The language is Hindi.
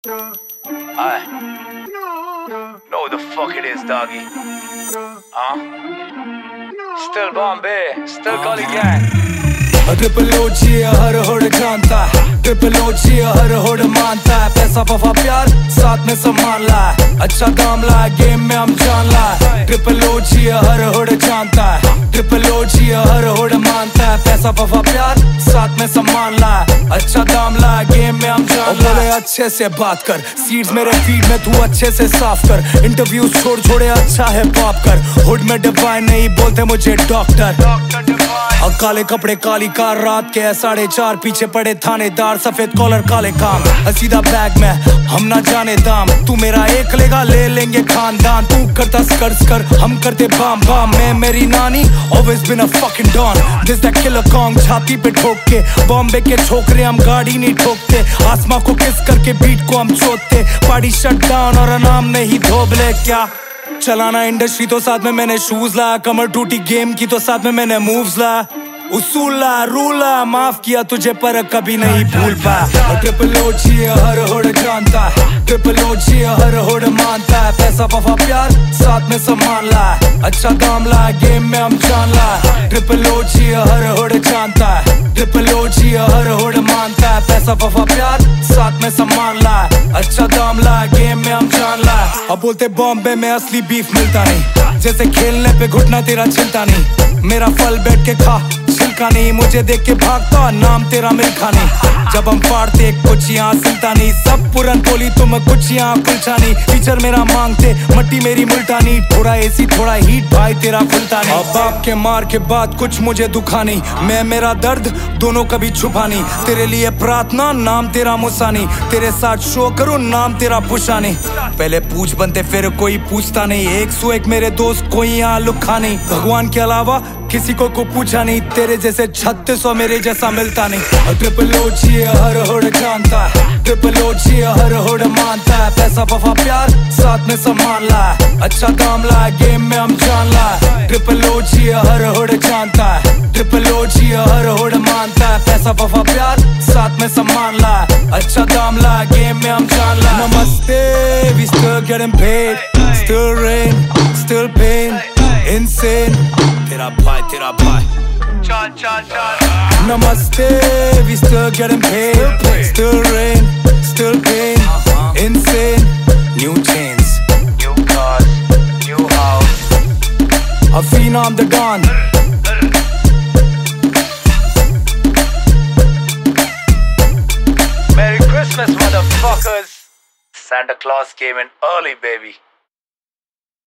I know the fuck it is, doggy. Still Bombay, still Gully Gang. Triple OG हर होड़ जानता है, ट्रिपल ओजी हर होड़ मानता है। पैसा वफा प्यार साथ में सम्मान ला है, अच्छा दाम ला है, गेम में हम जान ला है। ट्रिपल ओजी हर होड़ जानता है, ट्रिपल ओजी हर होड़ मानता है। पैसा वफा प्यार साथ में सम्मान ला है, अच्छा दाम ला है, गेम में हम जान ला है। अच्छे से बात कर, सीड्स मेरे फीड में तू अच्छे से साफ कर। इंटरव्यूज छोड़ छोड़े अच्छा है पॉप कर। हुड में डिवाइन नहीं बोलते मुझे डॉक्टर। और काले कपड़े काली कार, रात के 4:30 पीछे पड़े थानेदार। सफेद कॉलर काले काम, सीधा बैग में हम ना जाने दाम। तू मेरा एक लेगा ले लेंगे खानदान। तू करता स्कर्ट्स कर, हम करते बाम बाम। मैं मेरी नानी always been a fucking don. This that killer Kong छाती पे ठोक के। बॉम्बे के छोकरे हम गाड़ी नहीं ठोकते। आसमां को किस करके बीट को हम चोतते। पार्टी शट डाउन और नाम नहीं धोबले। क्या चलाना इंडस्ट्री तो साथ में मैंने शूज ला। कमर टूटी गेम की तो साथ में मैंने मूव्स ला। उसूला रूला माफ किया तुझे पर कभी नहीं भूल पाया। ट्रिपल ओजी हर होड़ जानता है, ट्रिपल ओजी हर होड़ मानता है। पैसा वफा प्यार साथ में सम्मान ला है, अच्छा दाम ला है, गेम में हम जान ला है। ट्रिपल ओजी हर होड़ जानता है, ट्रिपल ओजी हर होड़ मानता है। पैसा वफा प्यार साथ में सम्मान ला है, अच्छा दाम ला है, गेम में हम जान ला है। अब बोलते बॉम्बे में असली बीफ मिलता नहीं, जैसे खेलने पे घुटना तेरा चिलता नहीं। मेरा फल बैठ के खा छिलका नहीं, मुझे देख के भागता नाम तेरा मिल्खा नहीं। जब हम फाड़ते कुछ यहाँ सिलता नहीं, सब पुरन बोली तुम कुछ यहाँ कुलचा नहीं। फीचर मेरा मांगते मट्टी मेरी मुल्तानी, थोड़ा एसी थोड़ा हीट भाई तेरा खुलता नहीं। अब बाप के मार के बाद कुछ मुझे दुखा नहीं, मैं मेरा दर्द दोनों कभी छुपा नहीं। तेरे लिए प्रार्थना नाम तेरा मुसानी, तेरे साथ शो करूँ नाम तेरा पुशा नहीं। पहले पूछ बनते फिर कोई पूछता नहीं, 101 मेरे दोस्त कोई यहाँ लुखा नहीं। भगवान के अलावा किसी को पूछा नहीं, तेरे जैसे 3600 मेरे जैसा मिलता नहीं। ट्रिपल ओजी हर होड़ जानता है, ट्रिपल ओजी हर होड़ मानता है। पैसा वफा प्यार साथ में सम्मान ला है, अच्छा दाम ला है, गेम में हम जान ला है। ट्रिपल ओजी हर होड़ जानता है, ट्रिपल ओजी हर होड़ मानता है। पैसा वफा प्यार साथ में सम्मान ला है, अच्छा दाम ला है, गेम में हम जान ला है। नमस्ते we still getting paid, still rain, still pain, insane। तेरा भाई नमस्ते we still getting paid, still rain, still pain, insane। New chains, New cars, new house. a phenom the Don। Merry Christmas, motherfuckers. Santa Claus came in early, baby.